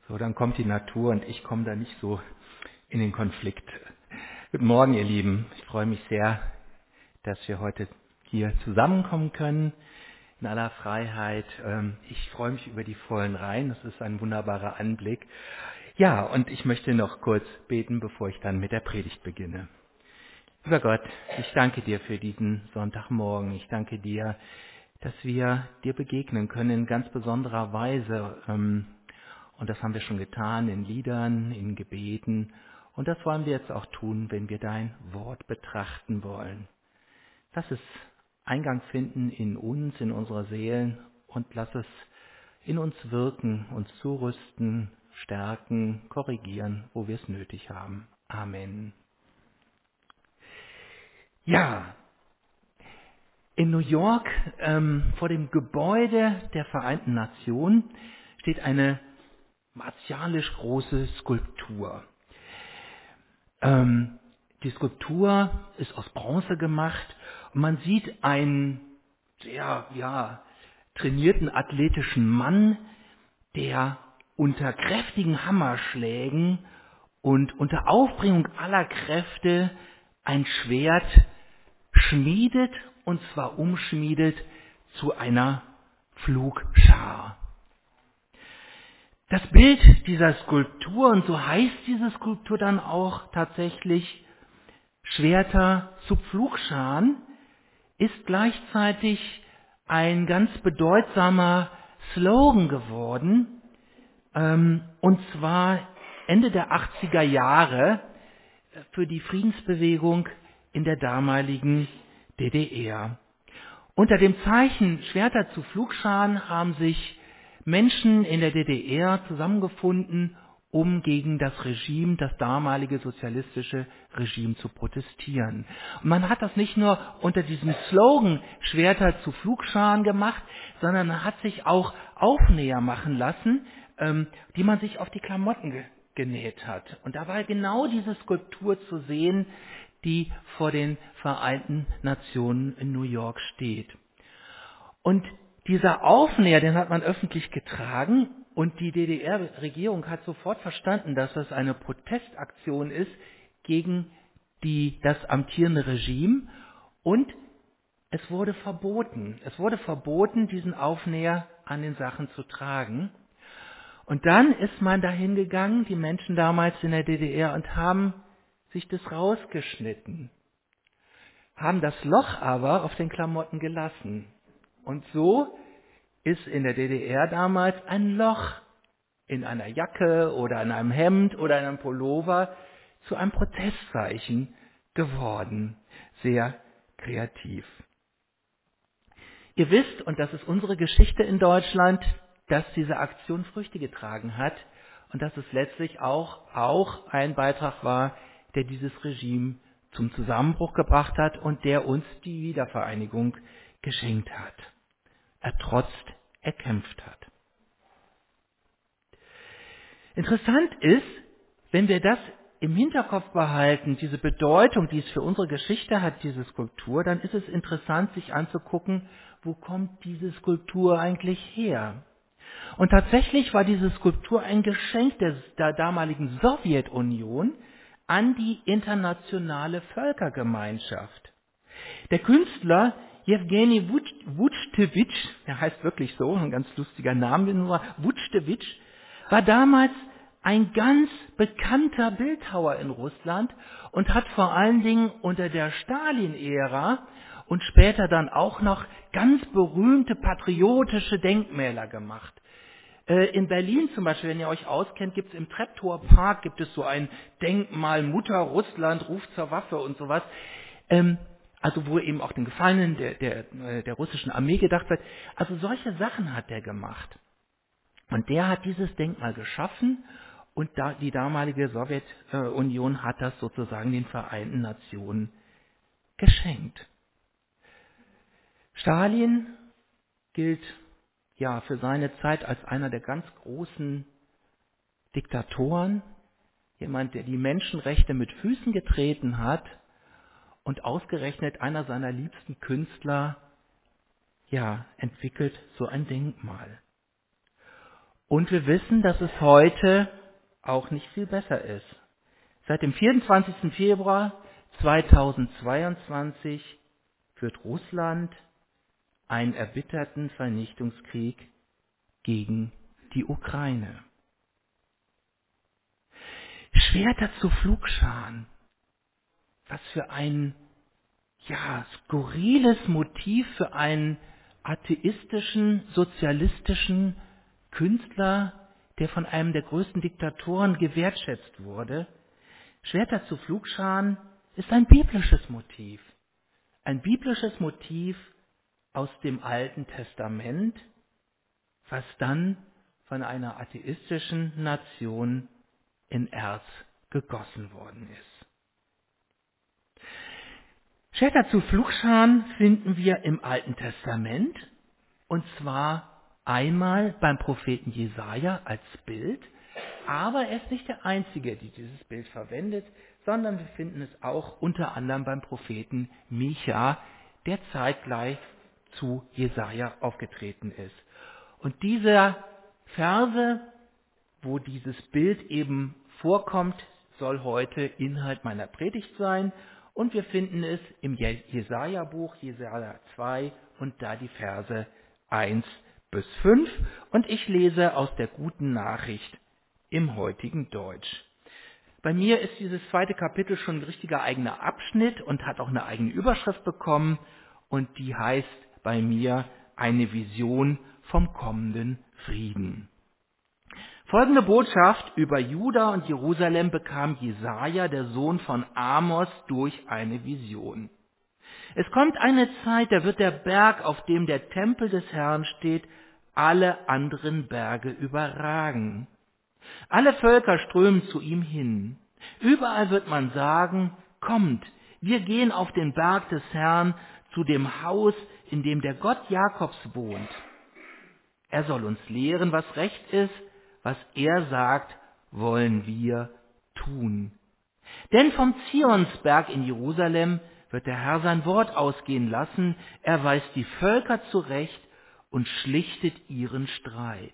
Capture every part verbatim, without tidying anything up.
So, dann kommt die Natur und ich komme da nicht so in den Konflikt. Guten Morgen, ihr Lieben. Ich freue mich sehr, dass wir heute hier zusammenkommen können in aller Freiheit. Ich freue mich über die vollen Reihen. Das ist ein wunderbarer Anblick. Ja, und ich möchte noch kurz beten, bevor ich dann mit der Predigt beginne. Lieber Gott, ich danke dir für diesen Sonntagmorgen. Ich danke dir, dass wir dir begegnen können in ganz besonderer Weise. Und das haben wir schon getan in Liedern, in Gebeten. Und das wollen wir jetzt auch tun, wenn wir dein Wort betrachten wollen. Lass es Eingang finden in uns, in unsere Seelen und lass es in uns wirken, uns zurüsten, stärken, korrigieren, wo wir es nötig haben. Amen. Ja, in New York ähm, vor dem Gebäude der Vereinten Nationen steht eine martialisch große Skulptur. Ähm, die Skulptur ist aus Bronze gemacht und man sieht einen sehr ja, trainierten athletischen Mann, der unter kräftigen Hammerschlägen und unter Aufbringung aller Kräfte ein Schwert schmiedet, und zwar umschmiedet zu einer Pflugschar. Das Bild dieser Skulptur, und so heißt diese Skulptur dann auch tatsächlich Schwerter zu Pflugscharen, ist gleichzeitig ein ganz bedeutsamer Slogan geworden, ähm, und zwar Ende der achtziger Jahre für die Friedensbewegung in der damaligen D D R. Unter dem Zeichen Schwerter zu Pflugscharen haben sich Menschen in der D D R zusammengefunden, um gegen das Regime, das damalige sozialistische Regime zu protestieren. Und man hat das nicht nur unter diesem Slogan Schwerter zu Pflugscharen gemacht, sondern man hat sich auch Aufnäher machen lassen, ähm, die man sich auf die Klamotten ge- genäht hat. Und da war genau diese Skulptur zu sehen, die vor den Vereinten Nationen in New York steht. Und dieser Aufnäher, den hat man öffentlich getragen und die D D R-Regierung hat sofort verstanden, dass das eine Protestaktion ist gegen die, das amtierende Regime, und es wurde verboten. Es wurde verboten, diesen Aufnäher an den Sachen zu tragen. Und dann ist man dahin gegangen, die Menschen damals in der D D R, und haben sich das rausgeschnitten, haben das Loch aber auf den Klamotten gelassen. Und so ist in der D D R damals ein Loch in einer Jacke oder in einem Hemd oder in einem Pullover zu einem Protestzeichen geworden. Sehr kreativ. Ihr wisst, und das ist unsere Geschichte in Deutschland, dass diese Aktion Früchte getragen hat und dass es letztlich auch, auch ein Beitrag war, der dieses Regime zum Zusammenbruch gebracht hat und der uns die Wiedervereinigung geschenkt hat. Ertrotzt, erkämpft hat. Interessant ist, wenn wir das im Hinterkopf behalten, diese Bedeutung, die es für unsere Geschichte hat, diese Skulptur, dann ist es interessant, sich anzugucken, wo kommt diese Skulptur eigentlich her? Und tatsächlich war diese Skulptur ein Geschenk der, der damaligen Sowjetunion an die internationale Völkergemeinschaft. Der Künstler Jewgeni Wutschewitsch, der heißt wirklich so, ein ganz lustiger Name, nur Wutschewitsch, war damals ein ganz bekannter Bildhauer in Russland und hat vor allen Dingen unter der Stalin-Ära und später dann auch noch ganz berühmte patriotische Denkmäler gemacht. In Berlin zum Beispiel, wenn ihr euch auskennt, gibt es im Treptower Park gibt es so ein Denkmal Mutter Russland ruft zur Waffe und sowas. Ähm, also wo eben auch den Gefallenen der, der, der russischen Armee gedacht wird. Also solche Sachen hat er gemacht. Und der hat dieses Denkmal geschaffen und da, die damalige Sowjetunion hat das sozusagen den Vereinten Nationen geschenkt. Stalin gilt ja für seine Zeit als einer der ganz großen Diktatoren, jemand, der die Menschenrechte mit Füßen getreten hat, und ausgerechnet einer seiner liebsten Künstler ja entwickelt so ein Denkmal. Und wir wissen, dass es heute auch nicht viel besser ist. Seit dem vierundzwanzigsten Februar zweitausendzweiundzwanzig führt Russland einen erbitterten Vernichtungskrieg gegen die Ukraine. Schwerter zu Pflugscharen. Was für ein, ja, skurriles Motiv für einen atheistischen, sozialistischen Künstler, der von einem der größten Diktatoren gewertschätzt wurde. Schwerter zu Pflugscharen ist ein biblisches Motiv. Ein biblisches Motiv aus dem Alten Testament, was dann von einer atheistischen Nation in Erz gegossen worden ist. Schwerter zu Pflugscharen finden wir im Alten Testament, und zwar einmal beim Propheten Jesaja als Bild, aber er ist nicht der Einzige, der dieses Bild verwendet, sondern wir finden es auch unter anderem beim Propheten Micha, der zeitgleich zu Jesaja aufgetreten ist. Und diese Verse, wo dieses Bild eben vorkommt, soll heute Inhalt meiner Predigt sein. Und wir finden es im Jesaja-Buch, Jesaja zwei, und da die Verse eins bis fünf. Und ich lese aus der Guten Nachricht im heutigen Deutsch. Bei mir ist dieses zweite Kapitel schon ein richtiger eigener Abschnitt und hat auch eine eigene Überschrift bekommen. Und die heißt bei mir eine Vision vom kommenden Frieden. Folgende Botschaft über Juda und Jerusalem bekam Jesaja, der Sohn von Amos, durch eine Vision. Es kommt eine Zeit, da wird der Berg, auf dem der Tempel des Herrn steht, alle anderen Berge überragen. Alle Völker strömen zu ihm hin. Überall wird man sagen, kommt, wir gehen auf den Berg des Herrn, zu dem Haus, in dem der Gott Jakobs wohnt. Er soll uns lehren, was recht ist, was er sagt, wollen wir tun. Denn vom Zionsberg in Jerusalem wird der Herr sein Wort ausgehen lassen, er weist die Völker zurecht und schlichtet ihren Streit.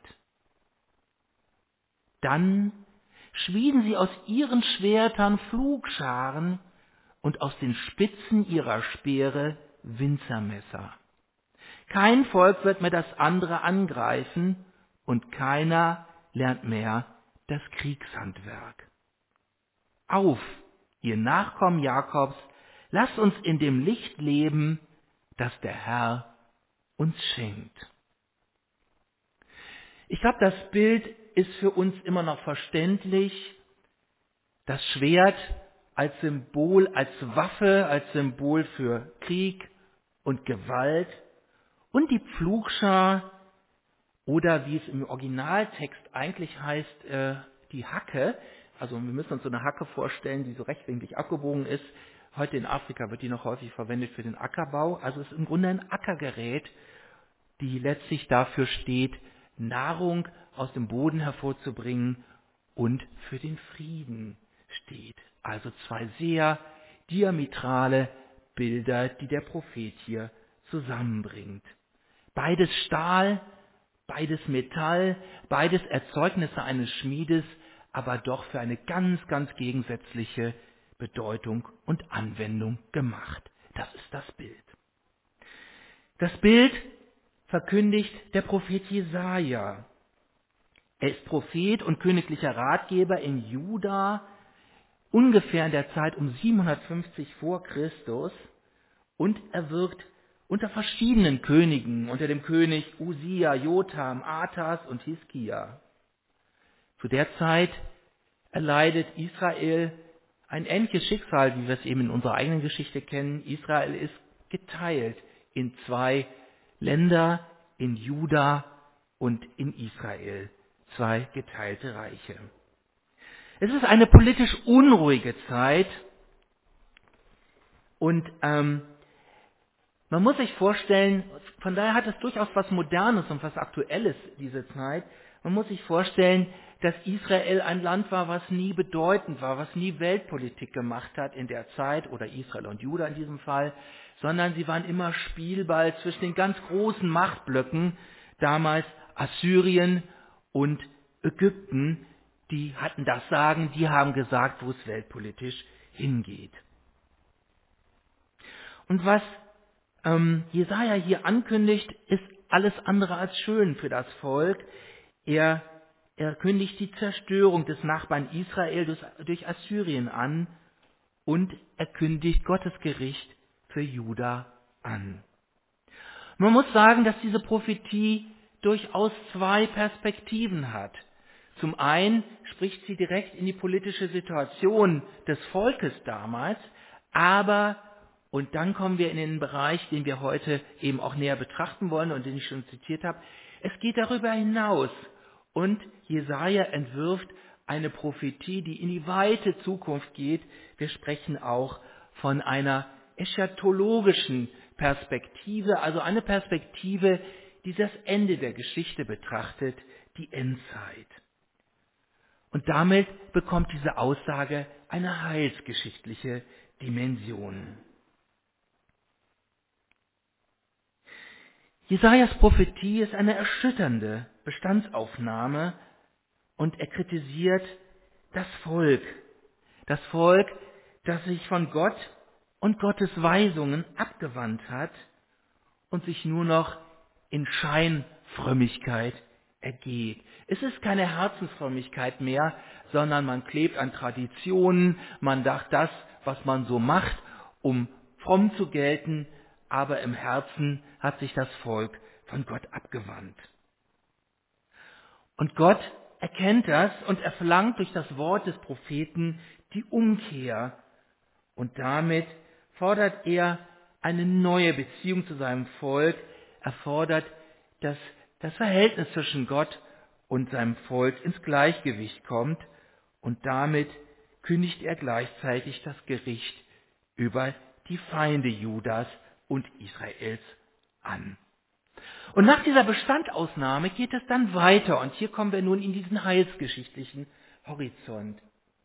Dann schmieden sie aus ihren Schwertern Pflugscharen und aus den Spitzen ihrer Speere Winzermesser. Kein Volk wird mehr das andere angreifen und keiner lernt mehr das Kriegshandwerk. Auf, ihr Nachkommen Jakobs, lasst uns in dem Licht leben, das der Herr uns schenkt. Ich glaube, das Bild ist für uns immer noch verständlich. Das Schwert als Symbol, als Waffe, als Symbol für Krieg und Gewalt und die Pflugschar oder wie es im Originaltext eigentlich heißt, äh, die Hacke. Also wir müssen uns so eine Hacke vorstellen, die so rechtwinklig abgebogen ist. Heute in Afrika wird die noch häufig verwendet für den Ackerbau. Also es ist im Grunde ein Ackergerät, die letztlich dafür steht, Nahrung aus dem Boden hervorzubringen und für den Frieden steht. Also zwei sehr diametrale Bilder, die der Prophet hier zusammenbringt. Beides Stahl, beides Metall, beides Erzeugnisse eines Schmiedes, aber doch für eine ganz, ganz gegensätzliche Bedeutung und Anwendung gemacht. Das ist das Bild. Das Bild verkündigt der Prophet Jesaja. Er ist Prophet und königlicher Ratgeber in Juda, ungefähr in der Zeit um siebenhundertfünfzig vor Christus, und er wirkt unter verschiedenen Königen, unter dem König Usia, Jotham, Athas und Hiskia. Zu der Zeit erleidet Israel ein ähnliches Schicksal, wie wir es eben in unserer eigenen Geschichte kennen. Israel ist geteilt in zwei Länder, in Juda und in Israel, zwei geteilte Reiche. Es ist eine politisch unruhige Zeit und ähm, man muss sich vorstellen, von daher hat es durchaus was Modernes und was Aktuelles, diese Zeit. Man muss sich vorstellen, dass Israel ein Land war, was nie bedeutend war, was nie Weltpolitik gemacht hat in der Zeit, oder Israel und Juda in diesem Fall, sondern sie waren immer Spielball zwischen den ganz großen Machtblöcken, damals Assyrien und Ägypten, die hatten das Sagen, die haben gesagt, wo es weltpolitisch hingeht. Und was ähm, Jesaja hier ankündigt, ist alles andere als schön für das Volk. Er, er kündigt die Zerstörung des Nachbarn Israel durch, durch Assyrien an und er kündigt Gottes Gericht für Juda an. Man muss sagen, dass diese Prophetie durchaus zwei Perspektiven hat. Zum einen spricht sie direkt in die politische Situation des Volkes damals, aber, und dann kommen wir in den Bereich, den wir heute eben auch näher betrachten wollen und den ich schon zitiert habe, es geht darüber hinaus und Jesaja entwirft eine Prophetie, die in die weite Zukunft geht. Wir sprechen auch von einer eschatologischen Perspektive, also eine Perspektive, die das Ende der Geschichte betrachtet, die Endzeit. Und damit bekommt diese Aussage eine heilsgeschichtliche Dimension. Jesajas Prophetie ist eine erschütternde Bestandsaufnahme und er kritisiert das Volk. Das Volk, das sich von Gott und Gottes Weisungen abgewandt hat und sich nur noch in Scheinfrömmigkeit ergeht. Es ist keine Herzensfrömmigkeit mehr, sondern man klebt an Traditionen, man dacht das, was man so macht, um fromm zu gelten, aber im Herzen hat sich das Volk von Gott abgewandt. Und Gott erkennt das und er verlangt durch das Wort des Propheten die Umkehr. Und damit fordert er eine neue Beziehung zu seinem Volk. Er fordert, dass das Verhältnis zwischen Gott und seinem Volk ins Gleichgewicht kommt. Und damit kündigt er gleichzeitig das Gericht über die Feinde Judas und Israels an. Und nach dieser Bestandausnahme geht es dann weiter. Und hier kommen wir nun in diesen heilsgeschichtlichen Horizont.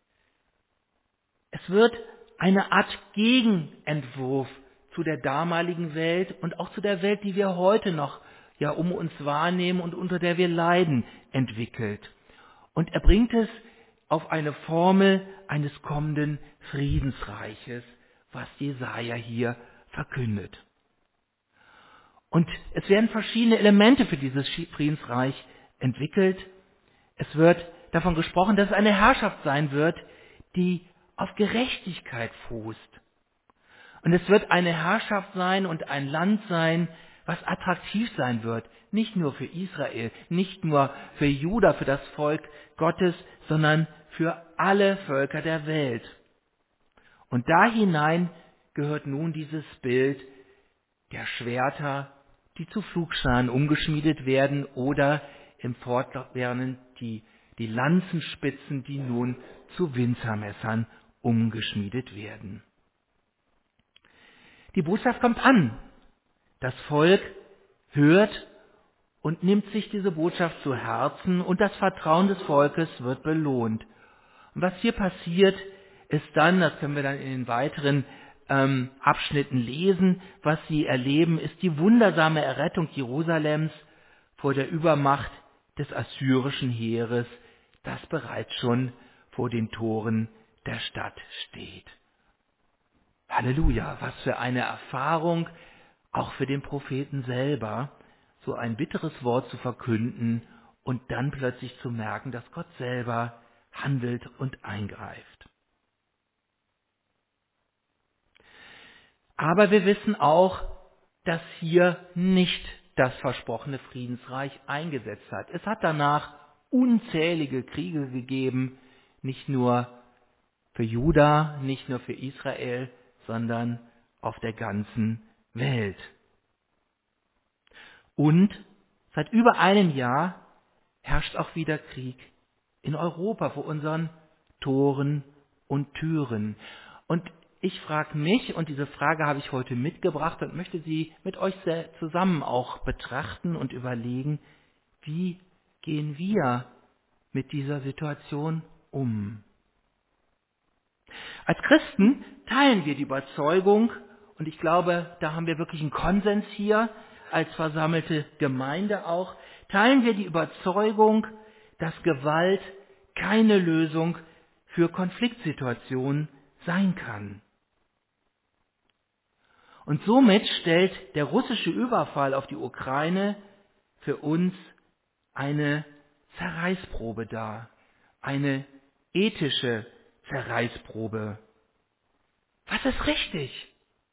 Es wird eine Art Gegenentwurf zu der damaligen Welt und auch zu der Welt, die wir heute noch ja um uns wahrnehmen und unter der wir leiden, entwickelt. Und er bringt es auf eine Formel eines kommenden Friedensreiches, was Jesaja hier verkündet. Und es werden verschiedene Elemente für dieses Friedensreich entwickelt. Es wird davon gesprochen, dass es eine Herrschaft sein wird, die auf Gerechtigkeit fußt. Und es wird eine Herrschaft sein und ein Land sein, was attraktiv sein wird. Nicht nur für Israel, nicht nur für Juda, für das Volk Gottes, sondern für alle Völker der Welt. Und da hinein gehört nun dieses Bild der Schwerter, die zu Pflugscharen umgeschmiedet werden oder im Fortwährenden die, die Lanzenspitzen, die nun zu Winzermessern umgeschmiedet werden. Die Botschaft kommt an. Das Volk hört und nimmt sich diese Botschaft zu Herzen und das Vertrauen des Volkes wird belohnt. Und was hier passiert, ist dann, das können wir dann in den weiteren ähm, Abschnitten lesen, was sie erleben, ist die wundersame Errettung Jerusalems vor der Übermacht des assyrischen Heeres, das bereits schon vor den Toren der Stadt steht. Halleluja, was für eine Erfahrung, auch für den Propheten selber, so ein bitteres Wort zu verkünden und dann plötzlich zu merken, dass Gott selber handelt und eingreift. Aber wir wissen auch, dass hier nicht das versprochene Friedensreich eingesetzt hat. Es hat danach unzählige Kriege gegeben, nicht nur für Juda, nicht nur für Israel, sondern auf der ganzen Welt. Und seit über einem Jahr herrscht auch wieder Krieg in Europa vor unseren Toren und Türen. Und ich frage mich, und diese Frage habe ich heute mitgebracht und möchte sie mit euch zusammen auch betrachten und überlegen, wie gehen wir mit dieser Situation um? Als Christen teilen wir die Überzeugung, und ich glaube, da haben wir wirklich einen Konsens hier, als versammelte Gemeinde auch, teilen wir die Überzeugung, dass Gewalt keine Lösung für Konfliktsituationen sein kann. Und somit stellt der russische Überfall auf die Ukraine für uns eine Zerreißprobe dar, eine ethische Zerreißprobe. Was ist richtig?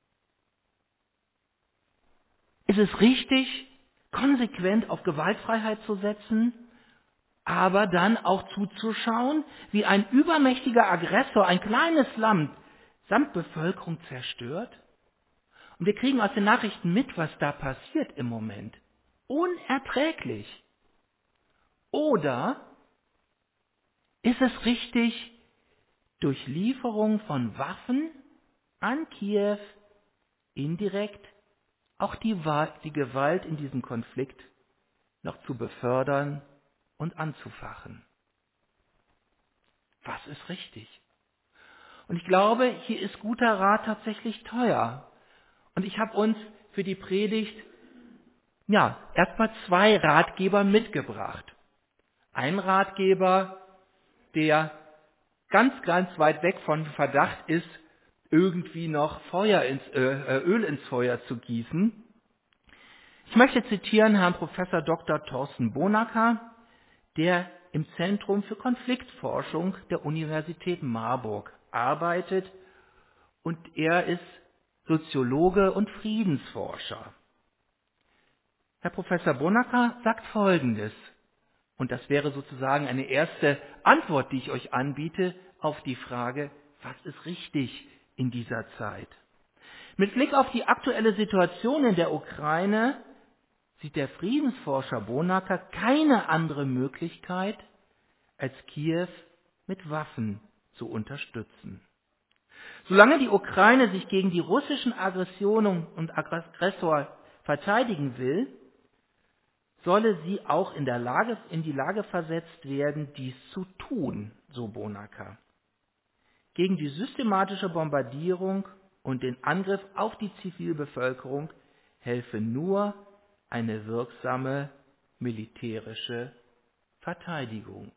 Ist es richtig, konsequent auf Gewaltfreiheit zu setzen, aber dann auch zuzuschauen, wie ein übermächtiger Aggressor ein kleines Land samt Bevölkerung zerstört? Und wir kriegen aus den Nachrichten mit, was da passiert im Moment. Unerträglich. Oder ist es richtig, durch Lieferung von Waffen an Kiew indirekt auch die, die Gewalt in diesem Konflikt noch zu befördern und anzufachen? Was ist richtig? Und ich glaube, hier ist guter Rat tatsächlich teuer. Und ich habe uns für die Predigt ja erstmal zwei Ratgeber mitgebracht. Ein Ratgeber, der ganz, ganz weit weg von Verdacht ist, irgendwie noch Feuer ins, äh, Öl ins Feuer zu gießen. Ich möchte zitieren Herrn Professor Doktor Thorsten Bonacker, der im Zentrum für Konfliktforschung der Universität Marburg arbeitet, und er ist Soziologe und Friedensforscher. Herr Professor Bonacker sagt Folgendes, und das wäre sozusagen eine erste Antwort, die ich euch anbiete auf die Frage, was ist richtig in dieser Zeit? Mit Blick auf die aktuelle Situation in der Ukraine sieht der Friedensforscher Bonacker keine andere Möglichkeit, als Kiew mit Waffen zu unterstützen. Solange die Ukraine sich gegen die russischen Aggressionen und Aggressor verteidigen will, solle sie auch in, der Lage, in die Lage versetzt werden, dies zu tun, so Bonacker. Gegen die systematische Bombardierung und den Angriff auf die Zivilbevölkerung helfe nur eine wirksame militärische Verteidigung.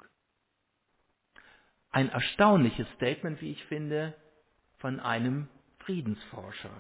Ein erstaunliches Statement, wie ich finde, von einem Friedensforscher.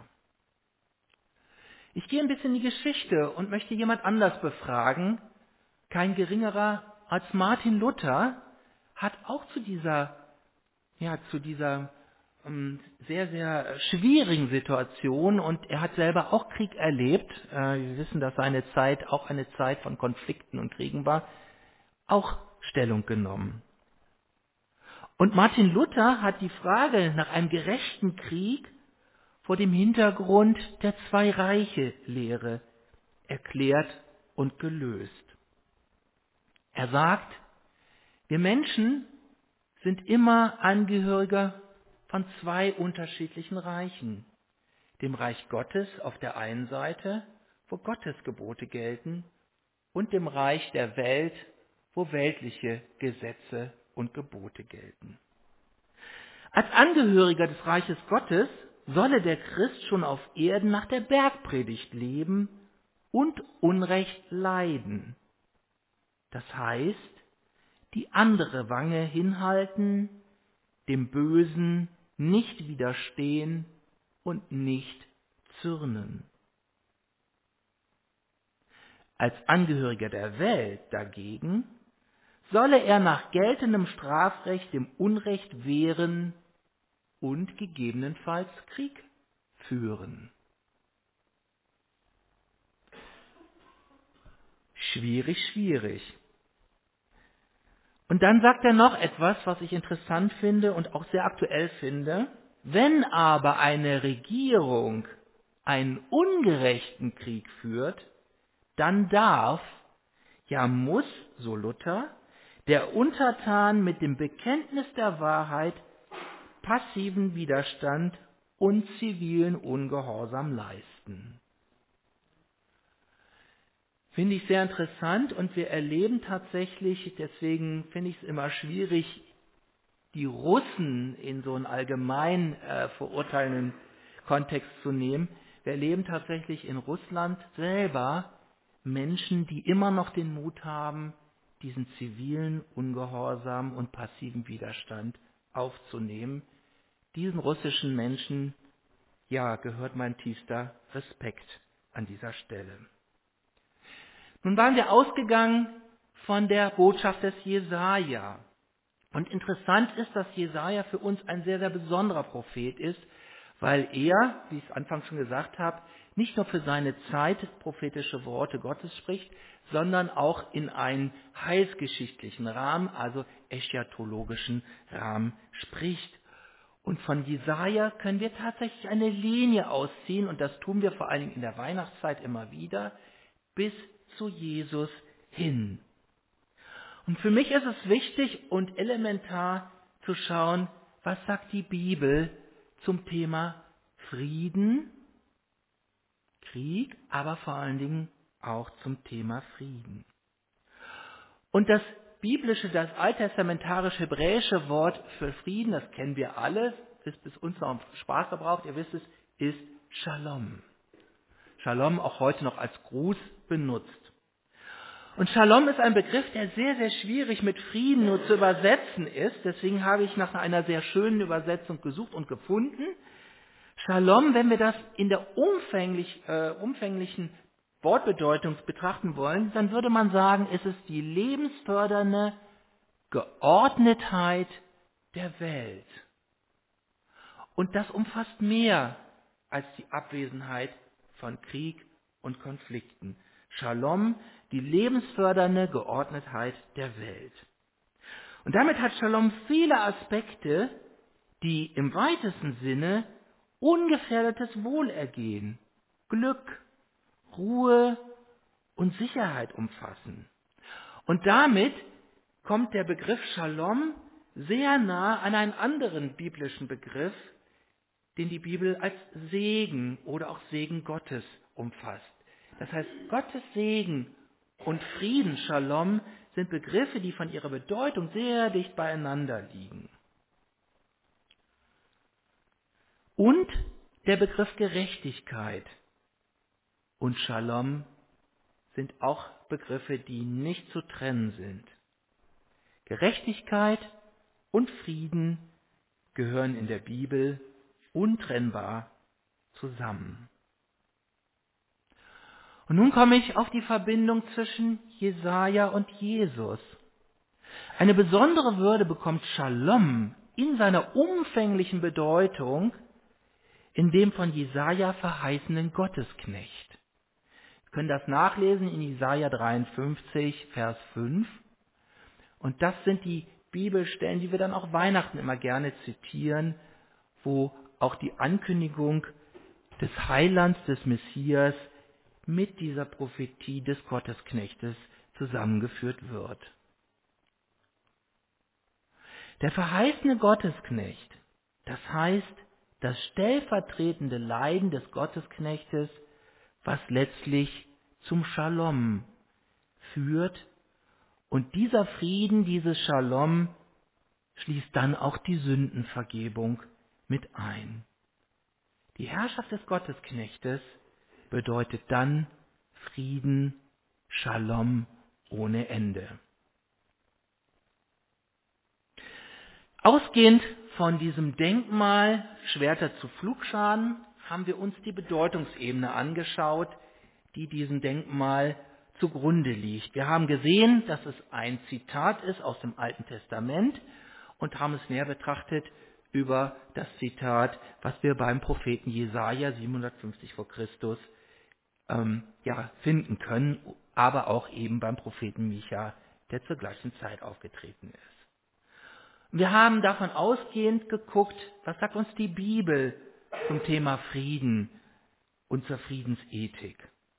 Ich gehe ein bisschen in die Geschichte und möchte jemand anders befragen. Kein geringerer als Martin Luther hat auch zu dieser, ja, zu dieser ähm, sehr, sehr schwierigen Situation, und er hat selber auch Krieg erlebt, äh, wir wissen, dass seine Zeit auch eine Zeit von Konflikten und Kriegen war, auch Stellung genommen. Und Martin Luther hat die Frage nach einem gerechten Krieg vor dem Hintergrund der Zwei-Reiche-Lehre erklärt und gelöst. Er sagt, wir Menschen sind immer Angehörige von zwei unterschiedlichen Reichen. Dem Reich Gottes auf der einen Seite, wo Gottes Gebote gelten, und dem Reich der Welt, wo weltliche Gesetze und Gebote gelten. Als Angehöriger des Reiches Gottes solle der Christ schon auf Erden nach der Bergpredigt leben und Unrecht leiden. Das heißt, die andere Wange hinhalten, dem Bösen nicht widerstehen und nicht zürnen. Als Angehöriger der Welt dagegen solle er nach geltendem Strafrecht dem Unrecht wehren und gegebenenfalls Krieg führen. Schwierig, schwierig. Und dann sagt er noch etwas, was ich interessant finde und auch sehr aktuell finde. Wenn aber eine Regierung einen ungerechten Krieg führt, dann darf, ja muss, so Luther, der Untertan mit dem Bekenntnis der Wahrheit passiven Widerstand und zivilen Ungehorsam leisten. Finde ich sehr interessant, und wir erleben tatsächlich, deswegen finde ich es immer schwierig, die Russen in so einen allgemein äh, verurteilenden Kontext zu nehmen. Wir erleben tatsächlich in Russland selber Menschen, die immer noch den Mut haben, diesen zivilen Ungehorsam und passiven Widerstand aufzunehmen. Diesen russischen Menschen, ja, gehört mein tiefster Respekt an dieser Stelle. Nun waren wir ausgegangen von der Botschaft des Jesaja. Und interessant ist, dass Jesaja für uns ein sehr, sehr besonderer Prophet ist, weil er, wie ich es anfangs schon gesagt habe, nicht nur für seine Zeit prophetische Worte Gottes spricht, sondern auch in einen heilsgeschichtlichen Rahmen, also eschatologischen Rahmen spricht. Und von Jesaja können wir tatsächlich eine Linie ausziehen, und das tun wir vor allen Dingen in der Weihnachtszeit immer wieder, bis zu Jesus hin. Und für mich ist es wichtig und elementar zu schauen, was sagt die Bibel zum Thema Frieden, Krieg, aber vor allen Dingen auch zum Thema Frieden. Und das biblische, das alttestamentarische hebräische Wort für Frieden, das kennen wir alle, ist bis uns noch in Sprache braucht, ihr wisst es, ist Shalom. Shalom auch heute noch als Gruß benutzt. Und Shalom ist ein Begriff, der sehr, sehr schwierig mit Frieden nur zu übersetzen ist. Deswegen habe ich nach einer sehr schönen Übersetzung gesucht und gefunden. Shalom, wenn wir das in der umfänglich, äh, umfänglichen Wortbedeutung betrachten wollen, dann würde man sagen, es ist die lebensfördernde Geordnetheit der Welt. Und das umfasst mehr als die Abwesenheit von Krieg und Konflikten. Shalom, die lebensfördernde Geordnetheit der Welt. Und damit hat Shalom viele Aspekte, die im weitesten Sinne ungefährdetes Wohlergehen, Glück, Ruhe und Sicherheit umfassen. Und damit kommt der Begriff Shalom sehr nah an einen anderen biblischen Begriff, den die Bibel als Segen oder auch Segen Gottes umfasst. Das heißt, Gottes Segen und Frieden, Shalom, sind Begriffe, die von ihrer Bedeutung sehr dicht beieinander liegen. Und der Begriff Gerechtigkeit und Shalom sind auch Begriffe, die nicht zu trennen sind. Gerechtigkeit und Frieden gehören in der Bibel untrennbar zusammen. Und nun komme ich auf die Verbindung zwischen Jesaja und Jesus. Eine besondere Würde bekommt Shalom in seiner umfänglichen Bedeutung in dem von Jesaja verheißenen Gottesknecht. Wir können das nachlesen in Jesaja dreiundfünfzig, Vers fünf. Und das sind die Bibelstellen, die wir dann auch Weihnachten immer gerne zitieren, wo auch die Ankündigung des Heilands, des Messias mit dieser Prophetie des Gottesknechtes zusammengeführt wird. Der verheißene Gottesknecht, das heißt das stellvertretende Leiden des Gottesknechtes, was letztlich zum Shalom führt. Und dieser Frieden, dieses Shalom, schließt dann auch die Sündenvergebung mit ein. Die Herrschaft des Gottesknechtes bedeutet dann Frieden, Shalom ohne Ende. Ausgehend von diesem Denkmal Schwerter zu Pflugscharen haben wir uns die Bedeutungsebene angeschaut, die diesem Denkmal zugrunde liegt. Wir haben gesehen, dass es ein Zitat ist aus dem Alten Testament und haben es näher betrachtet über das Zitat, was wir beim Propheten Jesaja siebenhundertfünfzig vor Christus ähm, ja, finden können, aber auch eben beim Propheten Micha, der zur gleichen Zeit aufgetreten ist. Wir haben davon ausgehend geguckt, was sagt uns die Bibel zum Thema Frieden und zur Friedensethik.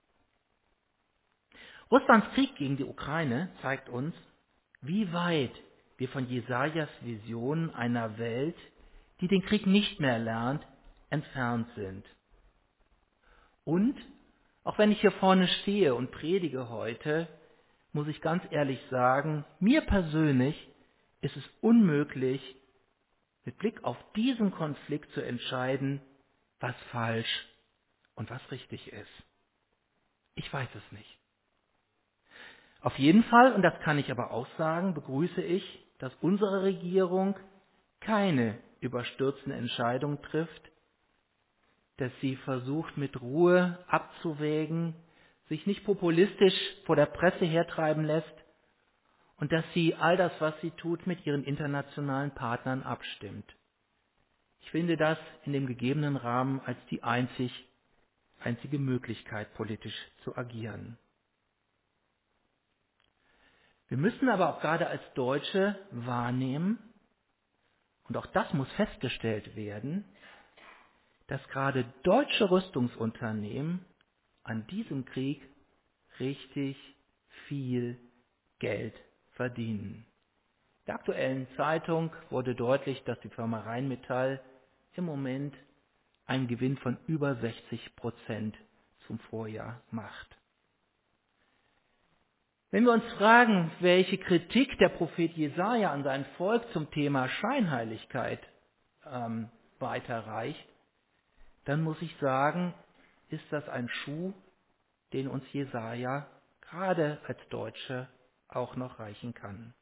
Russlands Krieg gegen die Ukraine zeigt uns, wie weit wir von Jesajas Vision einer Welt, die den Krieg nicht mehr lernt, entfernt sind. Und, auch wenn ich hier vorne stehe und predige heute, muss ich ganz ehrlich sagen, mir persönlich ist es unmöglich, mit Blick auf diesen Konflikt zu entscheiden, was falsch und was richtig ist. Ich weiß es nicht. Auf jeden Fall, und das kann ich aber auch sagen, begrüße ich, dass unsere Regierung keine überstürzende Entscheidung trifft, dass sie versucht, mit Ruhe abzuwägen, sich nicht populistisch vor der Presse hertreiben lässt und dass sie all das, was sie tut, mit ihren internationalen Partnern abstimmt. Ich finde das in dem gegebenen Rahmen als die einzig, einzige Möglichkeit, politisch zu agieren. Wir müssen aber auch gerade als Deutsche wahrnehmen, und auch das muss festgestellt werden, dass gerade deutsche Rüstungsunternehmen an diesem Krieg richtig viel Geld verdienen. In der aktuellen Zeitung wurde deutlich, dass die Firma Rheinmetall im Moment einen Gewinn von über sechzig Prozent zum Vorjahr macht. Wenn wir uns fragen, welche Kritik der Prophet Jesaja an sein Volk zum Thema Scheinheiligkeit ähm, weiterreicht, dann muss ich sagen, ist das ein Schuh, den uns Jesaja gerade als Deutsche auch noch reichen kann.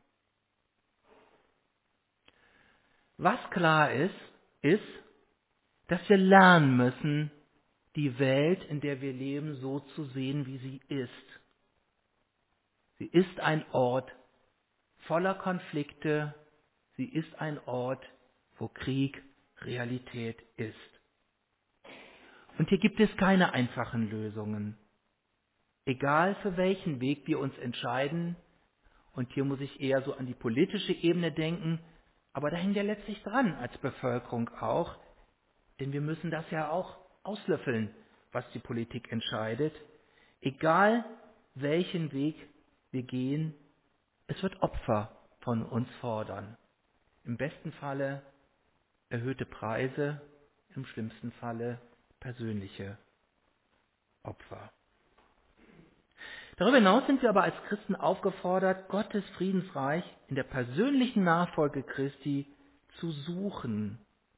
Was klar ist, ist, dass wir lernen müssen, die Welt, in der wir leben, so zu sehen, wie sie ist. Sie ist ein Ort voller Konflikte. Sie ist ein Ort, wo Krieg Realität ist. Und hier gibt es keine einfachen Lösungen. Egal für welchen Weg wir uns entscheiden, und hier muss ich eher so an die politische Ebene denken, aber da hängen wir letztlich dran als Bevölkerung auch, denn wir müssen das ja auch auslöffeln, was die Politik entscheidet. Egal welchen Weg wir gehen, es wird Opfer von uns fordern. Im besten Falle erhöhte Preise, im schlimmsten Falle persönliche Opfer. Darüber hinaus sind wir aber als Christen aufgefordert, Gottes Friedensreich in der persönlichen Nachfolge Christi zu suchen.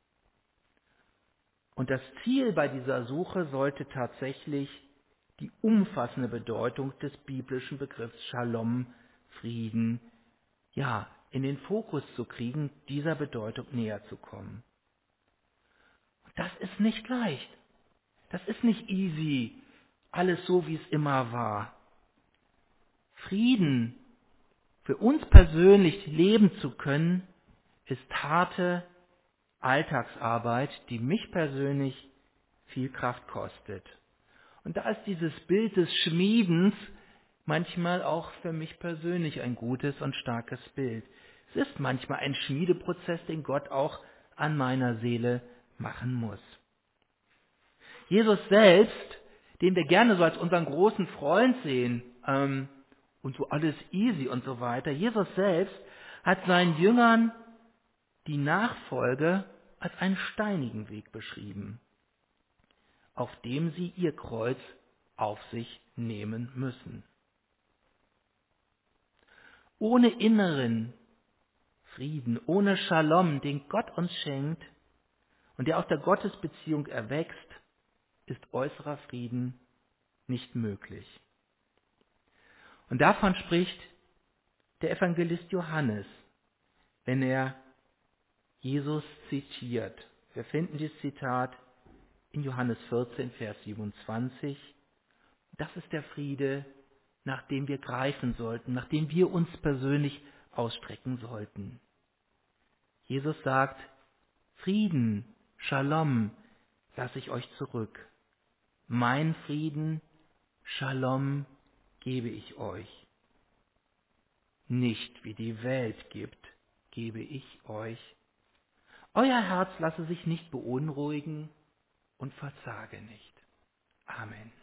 Und das Ziel bei dieser Suche sollte tatsächlich die umfassende Bedeutung des biblischen Begriffs Shalom, Frieden, ja, in den Fokus zu kriegen, dieser Bedeutung näher zu kommen. Und das ist nicht leicht. Das ist nicht easy, alles so, wie es immer war. Frieden für uns persönlich leben zu können, ist harte Alltagsarbeit, die mich persönlich viel Kraft kostet. Und da ist dieses Bild des Schmiedens manchmal auch für mich persönlich ein gutes und starkes Bild. Es ist manchmal ein Schmiedeprozess, den Gott auch an meiner Seele machen muss. Jesus selbst, den wir gerne so als unseren großen Freund sehen, ähm, und so alles easy und so weiter, Jesus selbst hat seinen Jüngern die Nachfolge als einen steinigen Weg beschrieben, auf dem sie ihr Kreuz auf sich nehmen müssen. Ohne inneren Frieden, ohne Shalom, den Gott uns schenkt und der aus der Gottesbeziehung erwächst, ist äußerer Frieden nicht möglich. Und davon spricht der Evangelist Johannes, wenn er Jesus zitiert. Wir finden dieses Zitat in Johannes vierzehn, Vers siebenundzwanzig. Das ist der Friede, nach dem wir greifen sollten, nach dem wir uns persönlich ausstrecken sollten. Jesus sagt, Frieden, Shalom, lasse ich euch zurück. Mein Frieden, Shalom, gebe ich euch. Nicht wie die Welt gibt, gebe ich euch. Euer Herz lasse sich nicht beunruhigen und verzage nicht. Amen.